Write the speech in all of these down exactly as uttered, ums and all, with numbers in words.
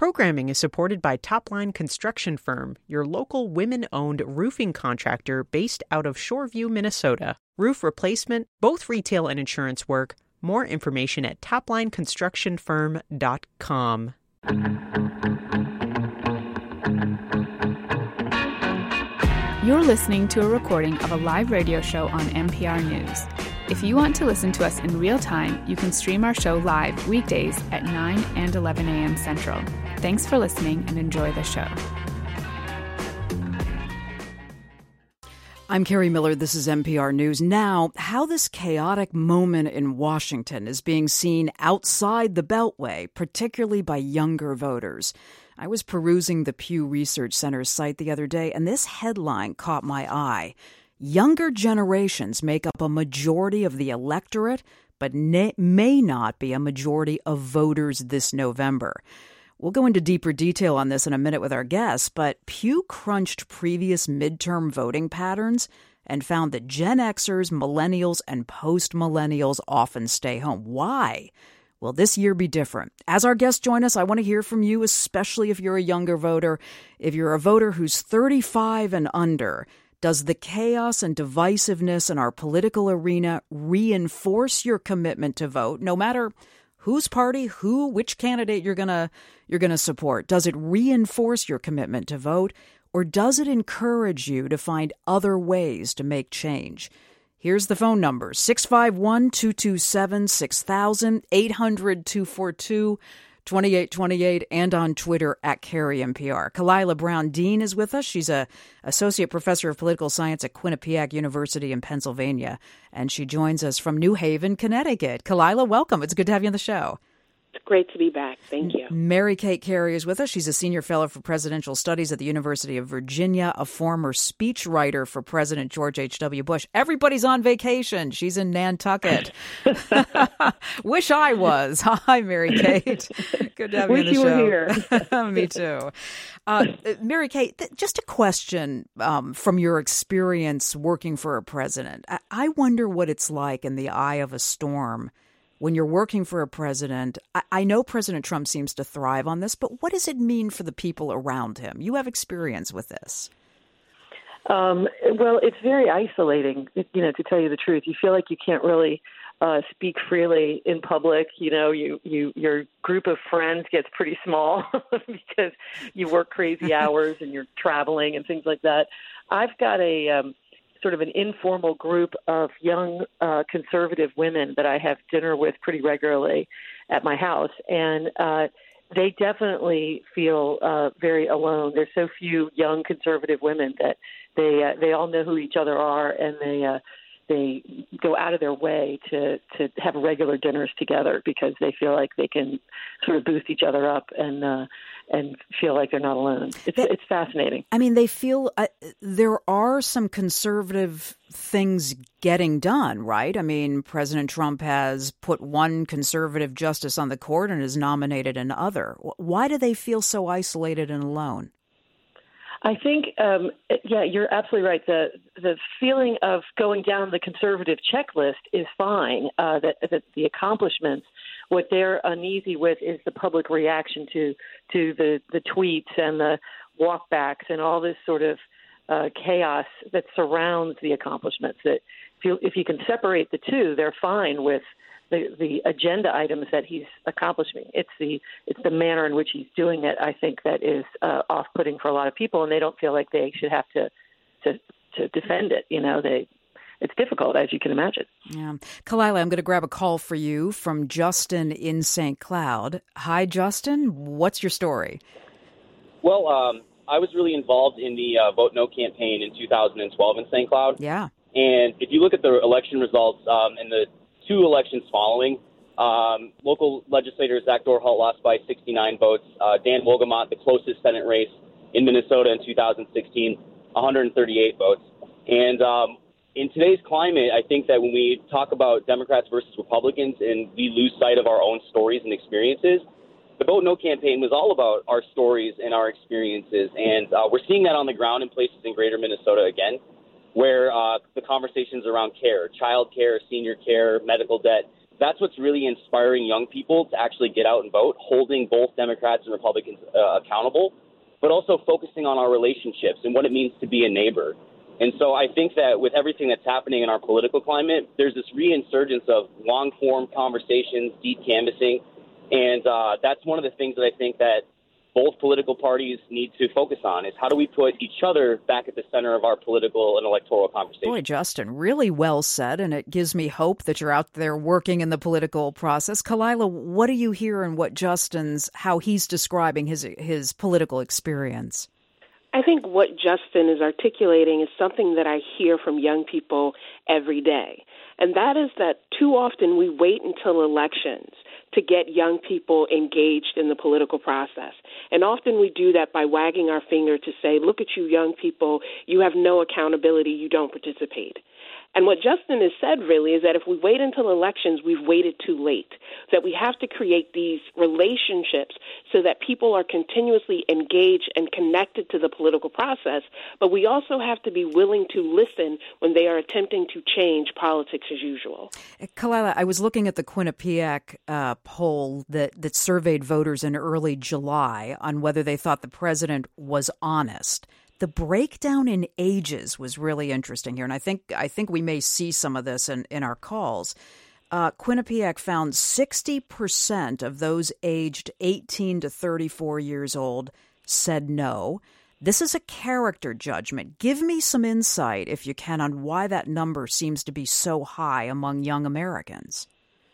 Programming is supported by Topline Construction Firm, your local women-owned roofing contractor based out of Shoreview, Minnesota. Roof replacement, both retail and insurance work. More information at topline construction firm dot com. You're listening to a recording of a live radio show on N P R News. If you want to listen to us in real time, you can stream our show live weekdays at nine and eleven a.m. Central. Thanks for listening and enjoy the show. I'm Carrie Miller. This is N P R News. Now, how this chaotic moment in Washington is being seen outside the Beltway, particularly by younger voters. I was perusing the Pew Research Center's site the other day, and this headline caught my eye. Younger generations make up a majority of the electorate, but ne- may not be a majority of voters this November. We'll go into deeper detail on this in a minute with our guests, but Pew crunched previous midterm voting patterns and found that Gen Xers, millennials, and post-millennials often stay home. Why? Will this year be different? As our guests join us, I want to hear from you, especially if you're a younger voter. If you're a voter who's thirty-five and under, does the chaos and divisiveness in our political arena reinforce your commitment to vote, no matter whose party, who, which candidate you're gonna you're gonna support? Does it reinforce your commitment to vote, or does it encourage you to find other ways to make change? Here's the phone number, six five one, two two seven, six thousand, eight hundred, two four two, two eight two eight, and on Twitter at Carrie N P R. Kalila Brown Dean is with us. She's a associate professor of political science at Quinnipiac University in Pennsylvania, and she joins us from New Haven, Connecticut. Kalila, welcome. It's good to have you on the show. It's great to be back. Thank you. Mary Kate Carey is with us. She's a senior fellow for presidential studies at the University of Virginia, a former speechwriter for President George H W. Bush. Everybody's on vacation. She's in Nantucket. Wish I was. Hi, Mary Kate. Good to have Wish you on the you show. Were here. Me too. Uh, Mary Kate, th- just a question um, from your experience working for a president. I-, I wonder what it's like in the eye of a storm when you're working for a president. I, I know President Trump seems to thrive on this, but what does it mean for the people around him? You have experience with this. Um, well, it's very isolating, you know, to tell you the truth. You feel like you can't really uh, speak freely in public. You know, you, you your group of friends gets pretty small because you work crazy hours and you're traveling and things like that. I've got a um, sort of an informal group of young uh, conservative women that I have dinner with pretty regularly at my house, and uh, they definitely feel uh, very alone. There's so few young conservative women that they uh, they all know who each other are, and they uh, they go out of their way to to have regular dinners together because they feel like they can sort of boost each other up and uh, and feel like they're not alone. It's they, it's fascinating. I mean, they feel uh, there are some conservative things getting done, right? I mean, President Trump has put one conservative justice on the court and has nominated another. Why do they feel so isolated and alone? I think, um, yeah, you're absolutely right. The the feeling of going down the conservative checklist is fine. Uh, that, that the accomplishments, what they're uneasy with is the public reaction to to the, the tweets and the walkbacks and all this sort of uh, chaos that surrounds the accomplishments. That if you, if you can separate the two, they're fine with the, the agenda items that he's accomplishing. It's the it's the manner in which he's doing it, I think, that is uh, off-putting for a lot of people, and they don't feel like they should have to to, to defend it. You know, they it's difficult, as you can imagine. Yeah. Kalila, I'm going to grab a call for you from Justin in Saint Cloud. Hi, Justin. What's your story? Well, um, I was really involved in the uh, Vote No campaign in two thousand twelve in Saint Cloud. Yeah. And if you look at the election results um, in the two elections following, um, local legislator Zach Dorholt lost by sixty-nine votes. Uh, Dan Wolgamott, the closest Senate race in Minnesota in two thousand sixteen, one hundred thirty-eight votes. And um, in today's climate, I think that when we talk about Democrats versus Republicans and we lose sight of our own stories and experiences, the Vote No campaign was all about our stories and our experiences. And uh, we're seeing that on the ground in places in greater Minnesota again, where uh, the conversations around care, child care, senior care, medical debt, That's what's really inspiring young people to actually get out and vote, holding both Democrats and Republicans uh, accountable, but also focusing on our relationships and what it means to be a neighbor. And so I think that with everything that's happening in our political climate, there's this reinsurgence of long-form conversations, deep canvassing, and uh, that's one of the things that I think that both political parties need to focus on is how do we put each other back at the center of our political and electoral conversation. Boy, Justin, really well said, and it gives me hope that you're out there working in the political process. Kalila, what do you hear in what Justin's, how he's describing his his political experience? I think what Justin is articulating is something that I hear from young people every day, and that is that too often we wait until elections to get young people engaged in the political process. And often we do that by wagging our finger to say, look at you young people, you have no accountability, you don't participate. And what Justin has said really is that if we wait until elections, we've waited too late, that we have to create these relationships so that people are continuously engaged and connected to the political process, but we also have to be willing to listen when they are attempting to change politics as usual. Kalila, I was looking at the Quinnipiac uh, poll that, that surveyed voters in early July on whether they thought the president was honest. The breakdown in ages was really interesting here, and I think I think we may see some of this in, in our calls. Uh, Quinnipiac found sixty percent of those aged eighteen to thirty-four years old said no. This is a character judgment. Give me some insight, if you can, on why that number seems to be so high among young Americans.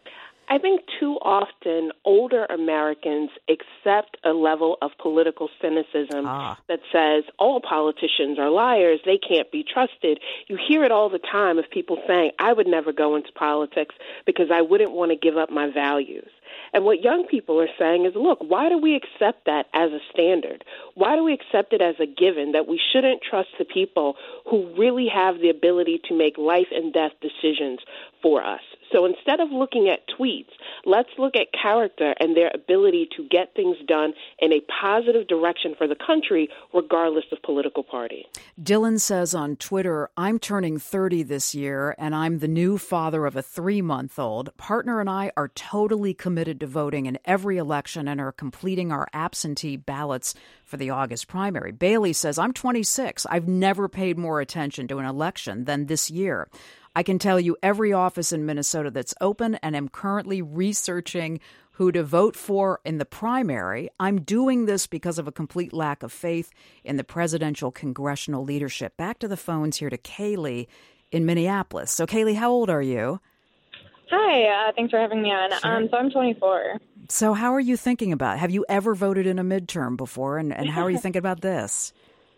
I think too often older Americans accept a level of political cynicism ah. that says all politicians are liars, they can't be trusted. You hear it all the time of people saying, I would never go into politics because I wouldn't want to give up my values. And what young people are saying is, look, why do we accept that as a standard? Why do we accept it as a given that we shouldn't trust the people who really have the ability to make life and death decisions for us? So instead of looking at tweets, let's look at character and their ability to get things done in a positive direction for the country, regardless of political party. Dylan says on Twitter, I'm turning thirty this year, and I'm the new father of a three-month-old. Partner and I are totally committed to voting in every election and are completing our absentee ballots for the August primary. Bailey says, I'm twenty-six. I've never paid more attention to an election than this year. I can tell you every office in Minnesota that's open and am currently researching who to vote for in the primary. I'm doing this because of a complete lack of faith in the presidential congressional leadership. Back to the phones here to Kaylee in Minneapolis. So, Kaylee, how old are you? Hi, uh, thanks for having me on. Sure. Um, so I'm twenty-four. So how are you thinking about it? Have you ever voted in a midterm before, and, and how are you thinking about this?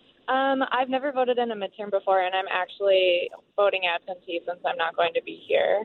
Um, I've never voted in a midterm before, and I'm actually voting absentee since I'm not going to be here.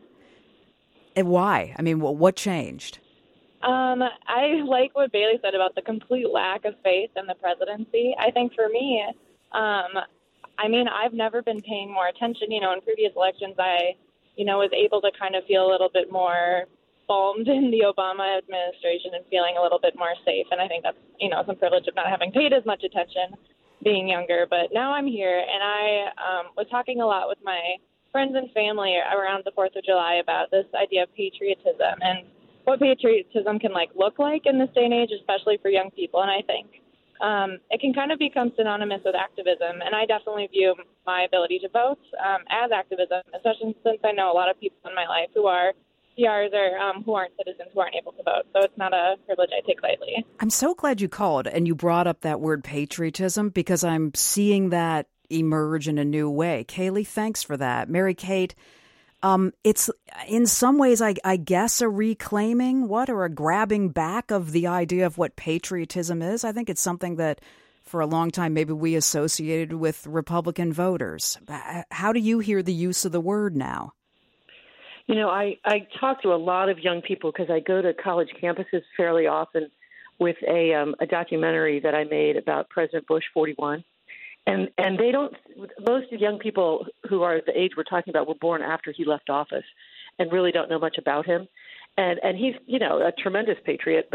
And why? I mean, well, what changed? Um, I like what Bailey said about the complete lack of faith in the presidency. I think for me, um, I mean, I've never been paying more attention. You know, in previous elections, I, you know, was able to kind of feel a little bit more balmed in the Obama administration and feeling a little bit more safe. And I think that's, you know, some privilege of not having paid as much attention being younger. But now I'm here, and I um, was talking a lot with my friends and family around the fourth of July about this idea of patriotism and what patriotism can like look like in this day and age, especially for young people. And I think um, it can kind of become synonymous with activism. And I definitely view my ability to vote um, as activism, especially since I know a lot of people in my life who are P Rs or um, who aren't citizens who aren't able to vote. So it's not a privilege I take lightly. I'm so glad you called and you brought up that word patriotism, because I'm seeing that emerge in a new way. Kaylee, thanks for that. Mary Kate, um, it's in some ways, I, I guess, a reclaiming what or a grabbing back of the idea of what patriotism is. I think it's something that for a long time maybe we associated with Republican voters. How do you hear the use of the word now? You know, I, I talk to a lot of young people because I go to college campuses fairly often with a um, a documentary that I made about President Bush forty-one. And and they don't – most of young people who are the age we're talking about were born after he left office and really don't know much about him. And and he's, you know, a tremendous patriot, but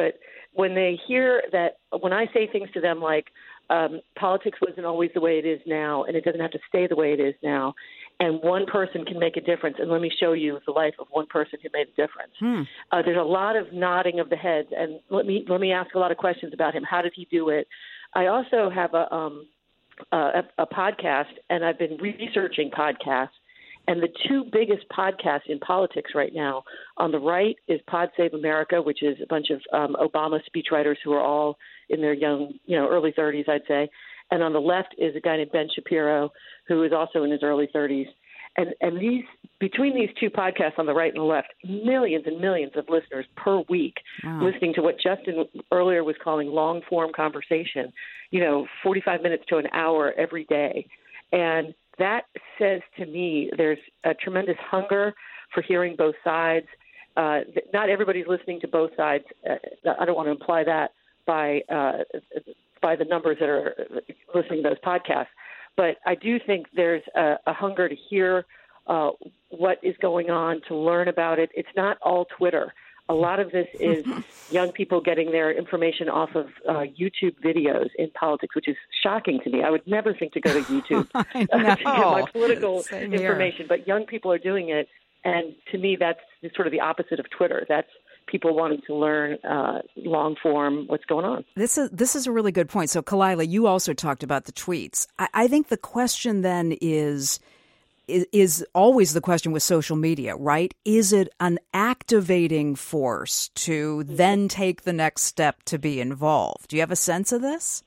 when they hear that, when I say things to them like, um, politics wasn't always the way it is now, and it doesn't have to stay the way it is now, and one person can make a difference, and let me show you the life of one person who made a difference. Hmm. Uh, there's a lot of nodding of the heads, and let me let me ask a lot of questions about him. How did he do it? I also have a um, uh, a, a podcast, and I've been researching podcasts. And the two biggest podcasts in politics right now, on the right is Pod Save America, which is a bunch of um, Obama speechwriters who are all in their young, you know, early thirties, I'd say. And on the left is a guy named Ben Shapiro, who is also in his early thirties. And and these between these two podcasts on the right and the left, millions and millions of listeners per week wow. listening to what Justin earlier was calling long form conversation, you know, forty-five minutes to an hour every day. And that says to me there's a tremendous hunger for hearing both sides. Uh, not everybody's listening to both sides. Uh, I don't want to imply that by uh, by the numbers that are listening to those podcasts. But I do think there's a, a hunger to hear uh, what is going on, to learn about it. It's not all Twitter. A lot of this is young people getting their information off of uh, YouTube videos in politics, which is shocking to me. I would never think to go to YouTube uh, to get my political Same information, here. But young people are doing it. And to me, that's sort of the opposite of Twitter. That's people wanting to learn uh, long form what's going on. This is this is a really good point. So, Kalila, you also talked about the tweets. I, I think the question then is, is is always the question with social media, right? Is it an activating force to then take the next step to be involved? Do you have a sense of this?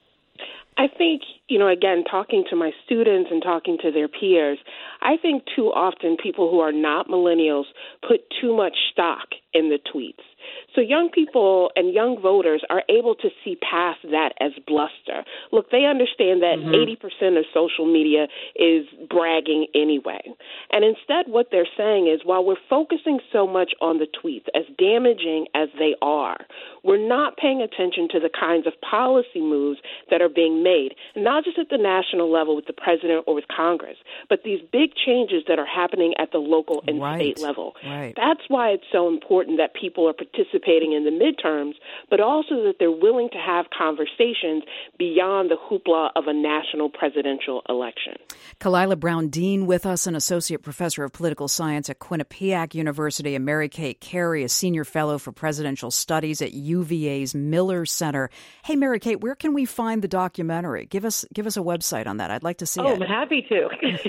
I think, you know, again, talking to my students and talking to their peers, I think too often people who are not millennials put too much stock in the tweets. So young people and young voters are able to see past that as bluster. Look, they understand that mm-hmm. eighty percent of social media is bragging anyway. And instead what they're saying is, while we're focusing so much on the tweets, as damaging as they are, we're not paying attention to the kinds of policy moves that are being made, not just at the national level with the president or with Congress, but these big changes that are happening at the local and right. state level. Right. That's why it's so important that people are participating in the midterms, but also that they're willing to have conversations beyond the hoopla of a national presidential election. Kalila Brown Dean with us, an associate professor of political science at Quinnipiac University, and Mary Kate Carey, a senior fellow for presidential studies at U V A's Miller Center. Hey, Mary Kate, where can we find the documentary? Give us give us a website on that. I'd like to see oh, it. I'm happy to.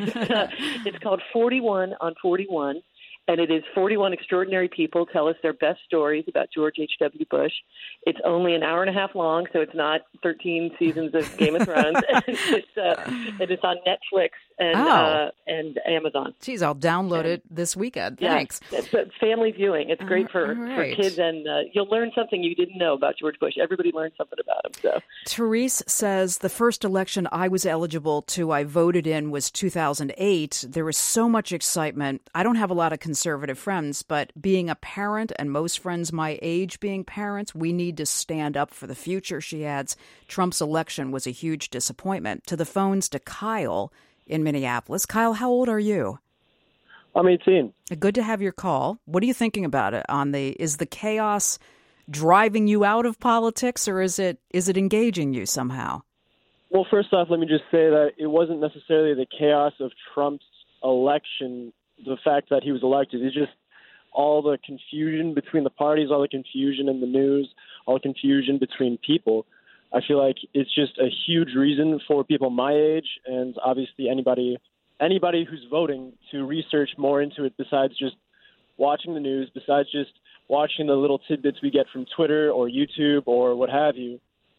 It's called forty-one on forty-one. And it is forty-one extraordinary people tell us their best stories about George H W. Bush. It's only an hour and a half long, so it's not thirteen seasons of Game of Thrones. it's, uh, and it's on Netflix and oh. uh, and Amazon. Geez, I'll download and, it this weekend. Thanks. Yeah, it's family viewing. It's great for, right. for kids, and uh, you'll learn something you didn't know about George Bush. Everybody learned something about him. So, Therese says, the first election I was eligible to, I voted in, was two thousand eight. There was so much excitement. I don't have a lot of conservative friends, but being a parent, and most friends my age being parents, we need to stand up for the future, she adds. Trump's election was a huge disappointment. To the phones to Kyle in Minneapolis. Kyle, how old are you? I'm eighteen. Good to have your call. What are you thinking about it? On the is the chaos driving you out of politics, or is it is it engaging you somehow? Well, first off, let me just say that it wasn't necessarily the chaos of Trump's election, the fact that he was elected. It's just all the confusion between the parties, all the confusion in the news, all the confusion between people. I feel like it's just a huge reason for people my age, and obviously anybody anybody who's voting, to research more into it besides just watching the news, besides just watching the little tidbits we get from Twitter or YouTube or what have you.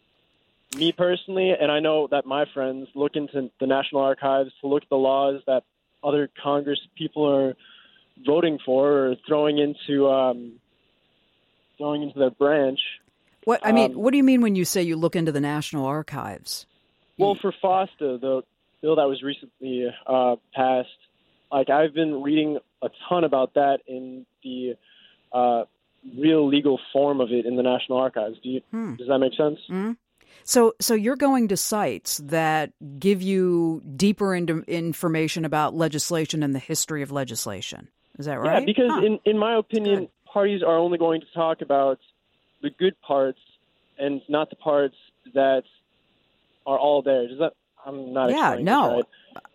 Me personally, and I know that my friends, look into the National Archives to look at the laws that other Congress people are voting for or throwing into um, throwing into their branch. What I mean, um, what do you mean when you say you look into the National Archives? Well, for FOSTA, the bill that was recently uh, passed, like I've been reading a ton about that in the uh, real legal form of it in the National Archives. Do you, hmm. Does that make sense? Mm-hmm. So, so you're going to sites that give you deeper into information about legislation and the history of legislation. Is that right? Yeah, because huh. in, in my opinion, Good. parties are only going to talk about the good parts and not the parts that are all there. Does that? I'm not. Yeah, no. Right.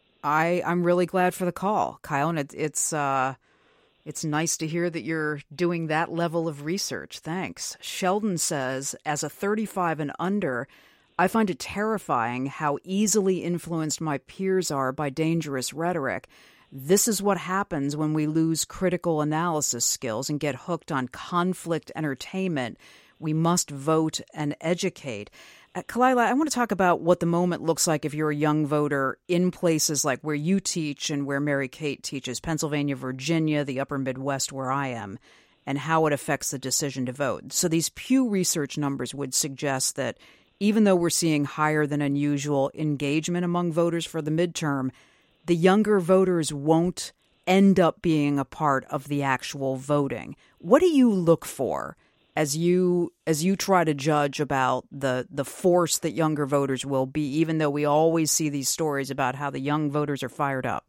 I I'm really glad for the call, Kyle, and it, it's uh, it's nice to hear that you're doing that level of research. Thanks. Sheldon says, as a thirty-five and under, I find it terrifying how easily influenced my peers are by dangerous rhetoric. This is what happens when we lose critical analysis skills and get hooked on conflict entertainment. We must vote and educate. Uh, Kalila, I want to talk about what the moment looks like if you're a young voter in places like where you teach and where Mary Kate teaches, Pennsylvania, Virginia, the upper Midwest where I am, and how it affects the decision to vote. So these Pew Research numbers would suggest that even though we're seeing higher than unusual engagement among voters for the midterm, the younger voters won't end up being a part of the actual voting. What do you look for as you as you try to judge about the the force that younger voters will be, even though we always see these stories about how the young voters are fired up?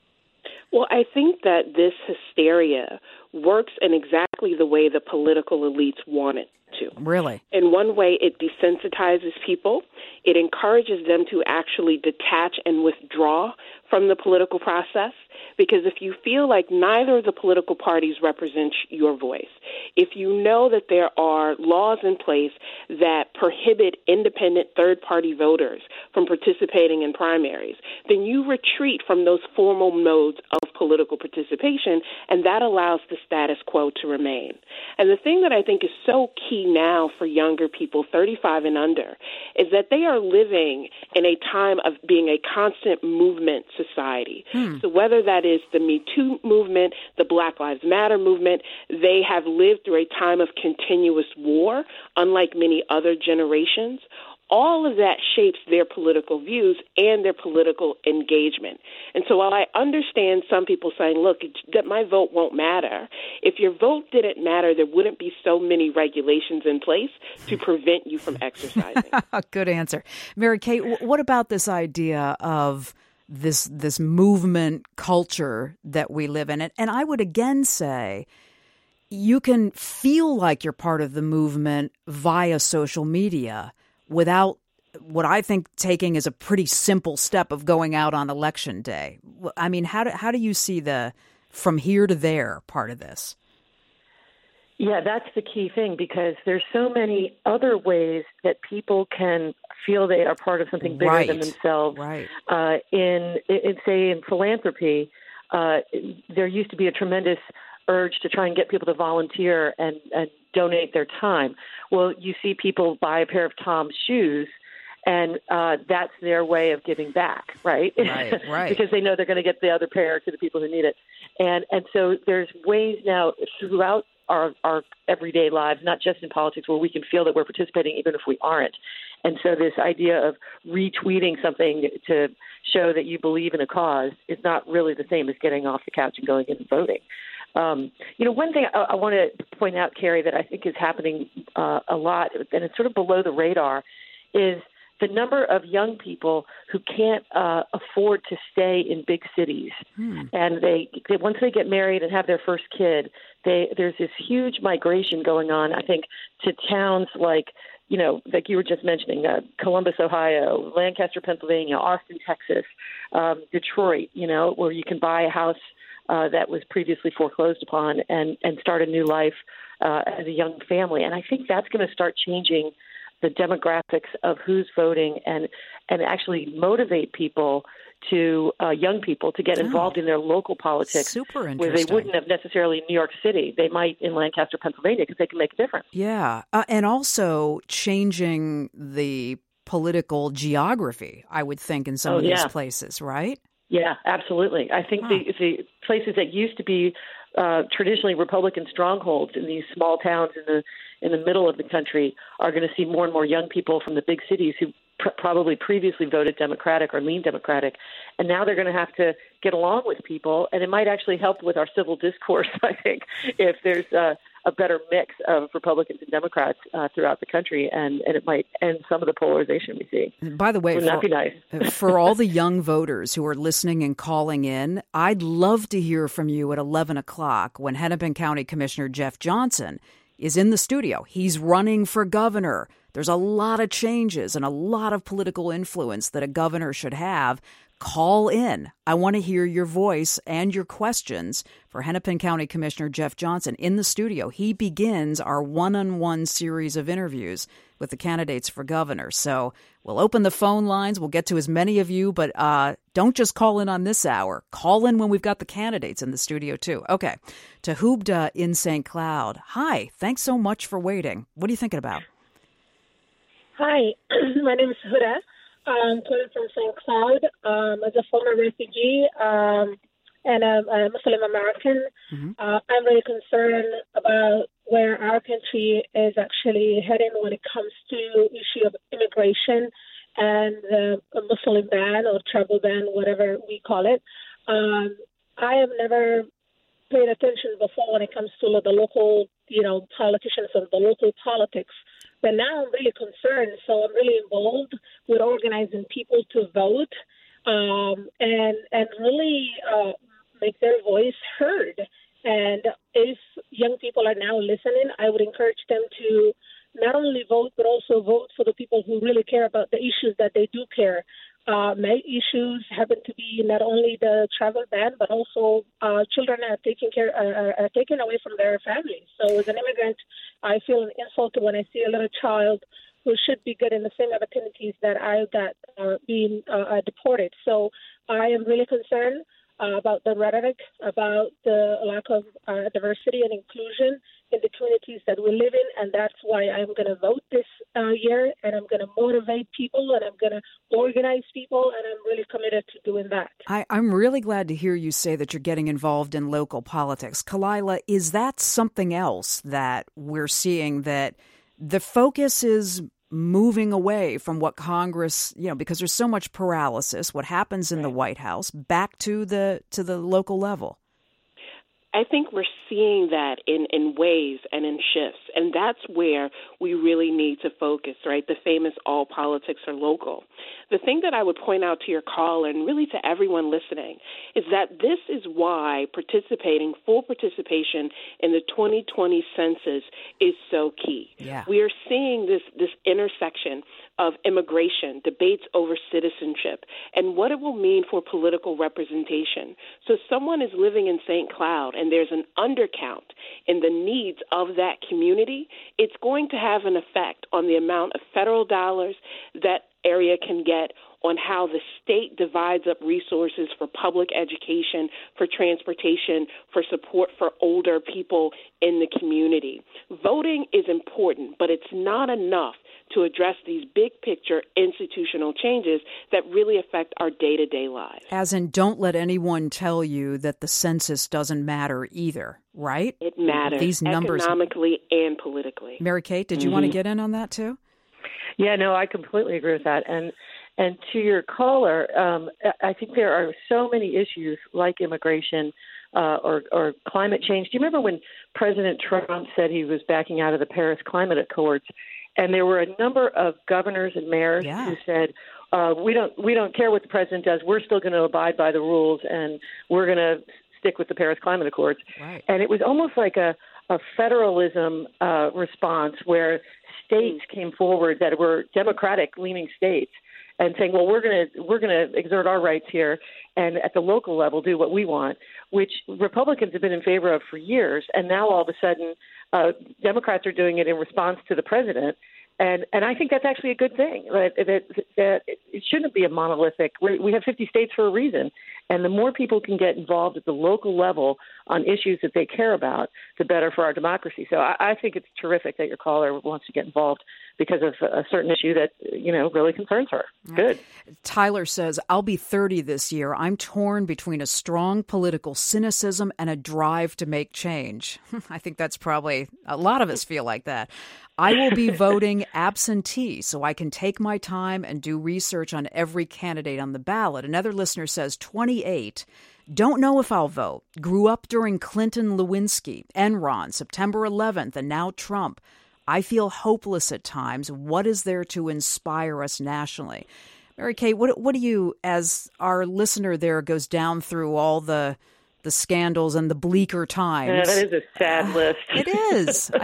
Well, I think that this hysteria works in exactly the way the political elites want it to. Really? In one way, it desensitizes people. It encourages them to actually detach and withdraw from the political process. Because if you feel like neither of the political parties represent your voice, if you know that there are laws in place that prohibit independent third-party voters from participating in primaries, then you retreat from those formal modes of political participation, and that allows the status quo to remain. And the thing that I think is so key now for younger people, thirty-five and under, is that they are living in a time of being a constant movement society. Hmm. So whether that is the Me Too movement, the Black Lives Matter movement, they have lived through a time of continuous war, unlike many other generations. All of that shapes their political views and their political engagement. And so while I understand some people saying, look, that my vote won't matter, if your vote didn't matter, there wouldn't be so many regulations in place to prevent you from exercising. Good answer. Mary Kate, what about this idea of this this movement culture that we live in? And I would again say you can feel like you're part of the movement via social media without what I think taking is a pretty simple step of going out on election day. I mean, how do, how do you see the from here to there part of this? Yeah, that's the key thing, because there's so many other ways that people can feel they are part of something bigger right. than themselves. Right. Uh, in, in, say, in philanthropy, uh, there used to be a tremendous urge to try and get people to volunteer and, and donate their time. Well, you see people buy a pair of Tom's shoes, and uh, that's their way of giving back, right? Right, right. Because they know they're going to get the other pair to the people who need it. And and so there's ways now throughout our, our everyday lives, not just in politics, where we can feel that we're participating even if we aren't. And so this idea of retweeting something to show that you believe in a cause is not really the same as getting off the couch and going in and voting. Um, you know, one thing I, I want to point out, Carrie, that I think is happening uh, a lot, and it's sort of below the radar, is the number of young people who can't uh, afford to stay in big cities. Hmm. And they, they once they get married and have their first kid, they, there's this huge migration going on, I think, to towns like, you know, like you were just mentioning, uh, Columbus, Ohio, Lancaster, Pennsylvania, Austin, Texas, um, Detroit, you know, where you can buy a house Uh, that was previously foreclosed upon and, and start a new life uh, as a young family. And I think that's going to start changing the demographics of who's voting and and actually motivate people to, uh, young people, to get involved oh, in their local politics. Super interesting. Where they wouldn't have necessarily in New York City. They might in Lancaster, Pennsylvania, because they can make a difference. Yeah. Uh, and also changing the political geography, I would think, in some oh, of these yeah. places, right? Yeah, absolutely. I think huh. the, the places that used to be uh, traditionally Republican strongholds in these small towns in the in the middle of the country are going to see more and more young people from the big cities who pr- probably previously voted Democratic or leaned Democratic, and now they're going to have to get along with people, and it might actually help with our civil discourse, I think, if there's uh, a better mix of Republicans and Democrats uh, throughout the country, and, and it might end some of the polarization we see. By the way, Wouldn't for, that be nice? for all the young voters who are listening and calling in, I'd love to hear from you at eleven o'clock when Hennepin County Commissioner Jeff Johnson is in the studio. He's running for governor. There's a lot of changes and a lot of political influence that a governor should have. Call in. I want to hear your voice and your questions for Hennepin County Commissioner Jeff Johnson in the studio. He begins our one-on-one series of interviews with the candidates for governor. So we'll open the phone lines. We'll get to as many of you, but uh, don't just call in on this hour. Call in when we've got the candidates in the studio, too. Okay. To Hubda in Saint Cloud. Hi. Thanks so much for waiting. What are you thinking about? Hi. My name is Huda. I'm calling from Saint Cloud. Um, as a former refugee um, and a, a Muslim American, mm-hmm. uh, I'm really concerned about where our country is actually heading when it comes to issue of immigration and the uh, Muslim ban or travel ban, whatever we call it. Um, I have never paid attention before when it comes to the local, you know, politicians or the local politics. But now I'm really concerned, so I'm really involved with organizing people to vote um, and and really uh, make their voice heard. And if young people are now listening, I would encourage them to not only vote, but also vote for the people who really care about the issues that they do care. Uh, my issues happen to be not only the travel ban, but also uh, children are taken care uh, are taken away from their families. So as an immigrant, I feel an insult when I see a little child who should be getting the same opportunities that I got uh, being uh, deported. So I am really concerned uh, about the rhetoric, about the lack of uh, diversity and inclusion in the communities that we live in, and that's why I'm going to vote this uh, year, and I'm going to motivate people, and I'm going to organize people, and I'm really committed to doing that. I, I'm really glad to hear you say that you're getting involved in local politics. Kalila, is that something else that we're seeing, that the focus is moving away from what Congress, you know, because there's so much paralysis, what happens in right. the White House, back to the to the local level? I think we're seeing that in, in waves and in shifts, and that's where we really need to focus, right? The famous all politics are local. The thing that I would point out to your caller and really to everyone listening is that this is why participating, full participation in the twenty twenty census is so key. Yeah. We are seeing this, this intersection of immigration, debates over citizenship, and what it will mean for political representation. So someone is living in Saint Cloud and there's an undercount in the needs of that community, it's going to have an effect on the amount of federal dollars that area can get, on how the state divides up resources for public education, for transportation, for support for older people in the community. Voting is important, but it's not enough to address these big picture institutional changes that really affect our day-to-day lives. As in, don't let anyone tell you that the census doesn't matter either, right? It matters, these numbers, economically and politically. Mary Kate, did you mm-hmm. want to get in on that too? Yeah, no, I completely agree with that. And and to your caller, um, I think there are so many issues like immigration uh, or, or climate change. Do you remember when President Trump said he was backing out of the Paris Climate Accords? And there were a number of governors and mayors yeah. who said, uh, we don't we don't care what the president does. We're still going to abide by the rules, and we're going to stick with the Paris Climate Accords. Right. And it was almost like a, a federalism uh, response where states came forward that were Democratic-leaning states and saying, well, we're going to we're going to exert our rights here and at the local level do what we want, which Republicans have been in favor of for years. And now all of a sudden, uh, Democrats are doing it in response to the president. And and I think that's actually a good thing. That, that, that it shouldn't be a monolithic. We, we have fifty states for a reason. And the more people can get involved at the local level on issues that they care about, the better for our democracy. So I, I think it's terrific that your caller wants to get involved because of a certain issue that, you know, really concerns her. Good. Tyler says, I'll be thirty this year. I'm torn between a strong political cynicism and a drive to make change. I think that's probably, a lot of us feel like that. I will be voting absentee so I can take my time and do research on every candidate on the ballot. Another listener says, twenty-eight, don't know if I'll vote. Grew up during Clinton, Lewinsky, Enron, September eleventh, and now Trump. I feel hopeless at times. What is there to inspire us nationally? Mary Kate, what, what do you, as our listener there goes down through all the the scandals and the bleaker times. Yeah, that is a sad list. It is. I,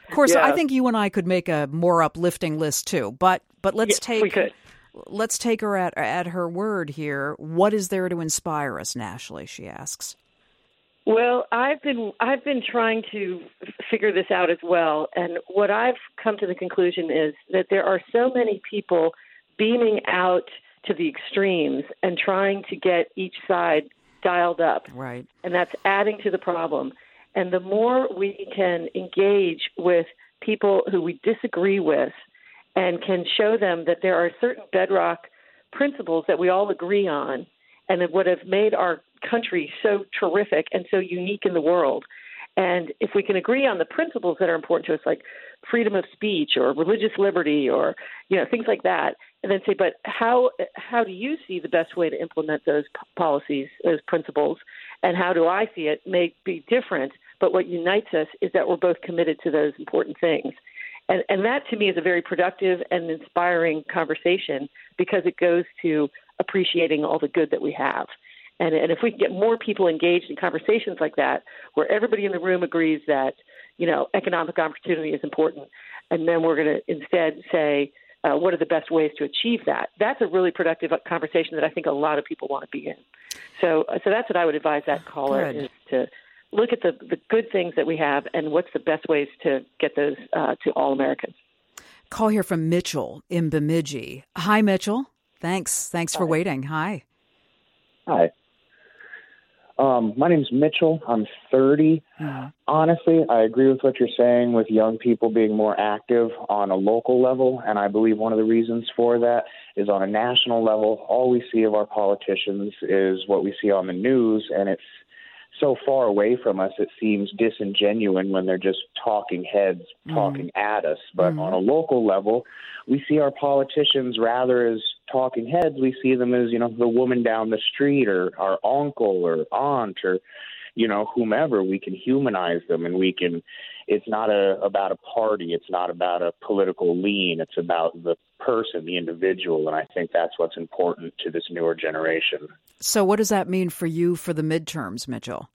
Of course, yeah. I think you and I could make a more uplifting list too. But but let's yes, take we could. let's take her at at her word here. What is there to inspire us nationally? She asks. Well, I've been I've been trying to figure this out as well, and what I've come to the conclusion is that there are so many people beaming out to the extremes and trying to get each side dialed up, right? And that's adding to the problem. And the more we can engage with people who we disagree with, and can show them that there are certain bedrock principles that we all agree on, and that would have made our country so terrific and so unique in the world. And if we can agree on the principles that are important to us, like freedom of speech or religious liberty or, you know, things like that, and then say, but how how do you see the best way to implement those p- policies, those principles, and how do I see it may be different, but what unites us is that we're both committed to those important things. And, and that, to me, is a very productive and inspiring conversation because it goes to appreciating all the good that we have. And, and if we can get more people engaged in conversations like that, where everybody in the room agrees that, you know, economic opportunity is important, and then we're going to instead say, uh, what are the best ways to achieve that? That's a really productive conversation that I think a lot of people want to be in. So, so that's what I would advise that caller Good. is to look at the, the good things that we have and what's the best ways to get those uh, to all Americans. Call here from Mitchell in Bemidji. Hi, Mitchell. Thanks. Thanks for Hi. waiting. Hi. Hi. Um, my name's Mitchell. I'm thirty. Mm-hmm. Honestly, I agree with what you're saying with young people being more active on a local level, and I believe one of the reasons for that is on a national level, all we see of our politicians is what we see on the news, and it's so far away from us, it seems disingenuous when they're just talking heads, Mm-hmm. talking at us. But Mhm. on a local level, we see our politicians rather as talking heads. We see them as, you know, the woman down the street or our uncle or aunt or, you know, whomever. We can humanize them, and we can, it's not a, about a party. It's not about a political lean. It's about the person, the individual. And I think that's what's important to this newer generation. So what does that mean for you for the midterms, Mitchell?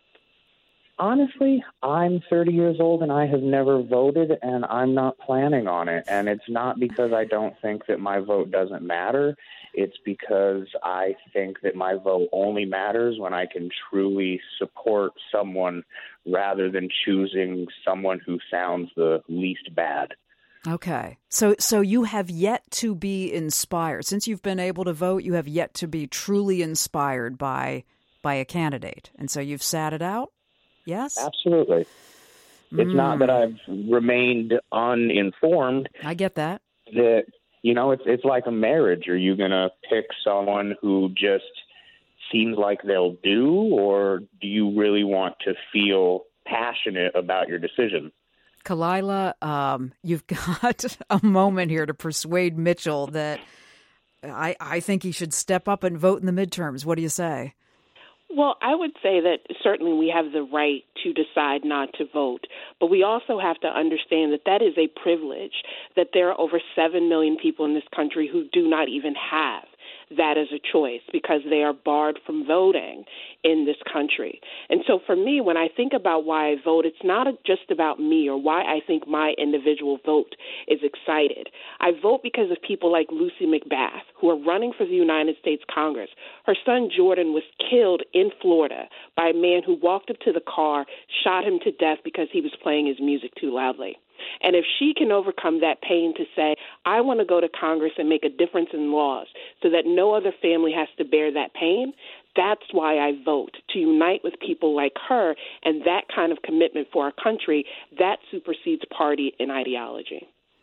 Honestly, I'm thirty years old and I have never voted, and I'm not planning on it. And it's not because I don't think that my vote doesn't matter. It's because I think that my vote only matters when I can truly support someone rather than choosing someone who sounds the least bad. Okay. So so you have yet to be inspired. Since you've been able to vote, you have yet to be truly inspired by by a candidate. And so you've sat it out? Yes? Absolutely. Mm. It's not that I've remained uninformed. I get that. That, you know, it's it's like a marriage. Are you going to pick someone who just seems like they'll do, or do you really want to feel passionate about your decision? Kalila, um, you've got a moment here to persuade Mitchell that I, I think he should step up and vote in the midterms. What do you say? Well, I would say that certainly we have the right to decide not to vote, but we also have to understand that that is a privilege, that there are over seven million people in this country who do not even have that as a choice because they are barred from voting in this country. And so for me, when I think about why I vote, it's not just about me or why I think my individual vote is excited. I vote because of people like Lucy McBath, who are running for the United States Congress. Her son Jordan was killed in Florida by a man who walked up to the car, shot him to death because he was playing his music too loudly. And if she can overcome that pain to say, I want to go to Congress and make a difference in laws so that no other family has to bear that pain, that's why I vote, to unite with people like her, and that kind of commitment for our country, that supersedes party and ideology.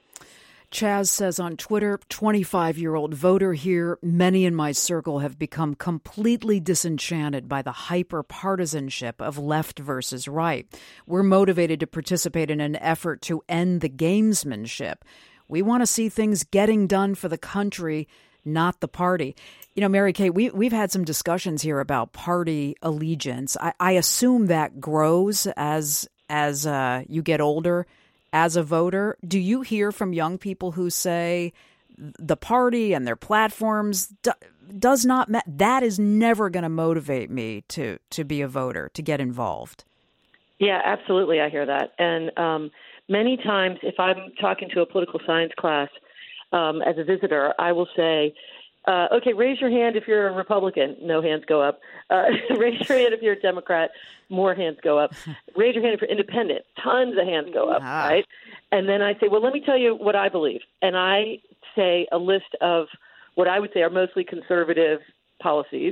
Chaz says on Twitter, twenty-five-year-old voter here, many in my circle have become completely disenchanted by the hyper-partisanship of left versus right. We're motivated to participate in an effort to end the gamesmanship. We want to see things getting done for the country, not the party. You know, Mary Kay, we, we've had some discussions here about party allegiance. I, I assume that grows as as uh, you get older. As a voter, do you hear from young people who say the party and their platforms do, does not ma- that is never going to motivate me to to be a voter, to get involved? Yeah, absolutely. I hear that. And um, many times if I'm talking to a political science class um, as a visitor, I will say, uh, okay, raise your hand if you're a Republican. No hands go up. Uh, raise your hand if you're a Democrat. More hands go up. Raise your hand if you're independent. Tons of hands go up, ah. right? And then I say, well, let me tell you what I believe. And I say a list of what I would say are mostly conservative policies.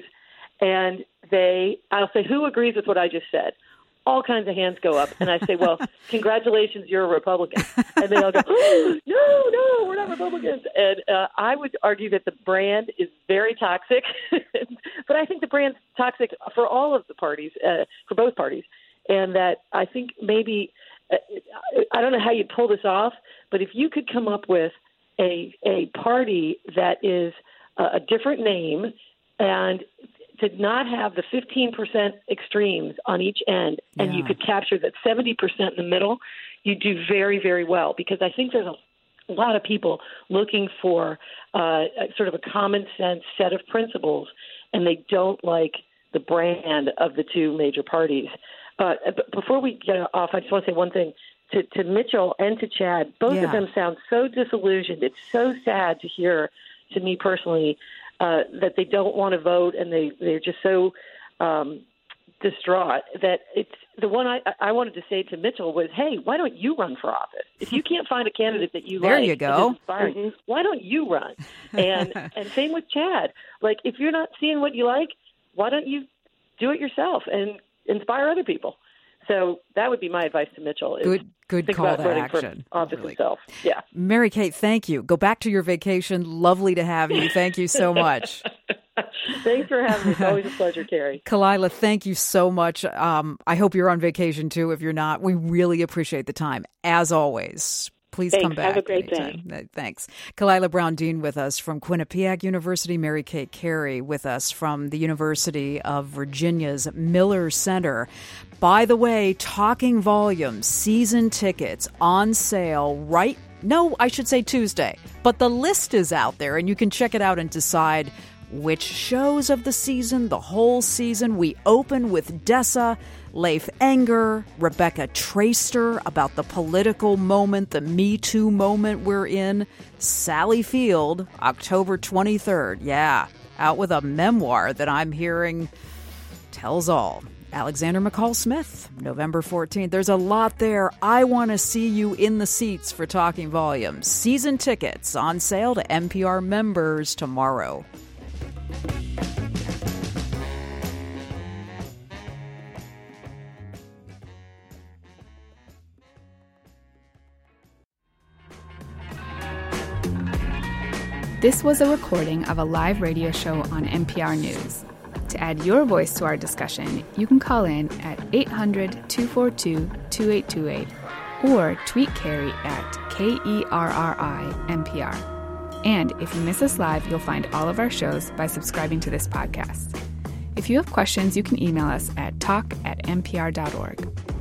And they, I'll say, who agrees with what I just said? All kinds of hands go up. And I say, well, congratulations, you're a Republican. And they all go, oh, no, no, we're not Republicans. And uh, I would argue that the brand is very toxic. But I think the brand's toxic for all of the parties, uh, for both parties. And that I think maybe, uh, I don't know how you'd pull this off, but if you could come up with a, a party that is uh, a different name and to not have the fifteen percent extremes on each end, and yeah. you could capture that seventy percent in the middle, you do very, very well. Because I think there's a, a lot of people looking for uh, sort of a common sense set of principles, and they don't like the brand of the two major parties. Uh, but before we get off, I just want to say one thing. To, to Mitchell and to Chad, both yeah. of them sound so disillusioned. It's so sad to hear, to me personally, Uh, that they don't want to vote, and they, they're just so um, distraught that it's the one I, I wanted to say to Mitchell was, hey, why don't you run for office? If you can't find a candidate that you there like, you go. Inspiring, mm-hmm. why don't you run? And and same with Chad. Like, if you're not seeing what you like, why don't you do it yourself and inspire other people? So that would be my advice to Mitchell. Is good good think call about to voting action. For office really. Itself. Yeah. Mary Kate, thank you. Go back to your vacation. Lovely to have you. Thank you so much. Thanks for having me. It's always a pleasure, Carrie. Kalila, thank you so much. Um, I hope you're on vacation, too. If you're not, we really appreciate the time, as always. Please Thanks. come back. Have a great anytime. day. Thanks. Kalila Brown-Dean with us from Quinnipiac University. Mary Kate Carey with us from the University of Virginia's Miller Center. By the way, Talking Volumes season tickets on sale right No, I should say Tuesday. But the list is out there, and you can check it out and decide which shows of the season, the whole season. We open with Dessa, Leif Enger, Rebecca Traister about the political moment, the Me Too moment we're in. Sally Field, October twenty-third. Yeah, out with a memoir that I'm hearing tells all. Alexander McCall Smith, November fourteenth. There's a lot there. I want to see you in the seats for Talking Volumes. Season tickets on sale to N P R members tomorrow. This was a recording of a live radio show on N P R News. To add your voice to our discussion, you can call in at eight hundred, two four two, two eight two eight or tweet Carrie at K E R R I N P R. And if you miss us live, you'll find all of our shows by subscribing to this podcast. If you have questions, you can email us at talk at N P R dot org.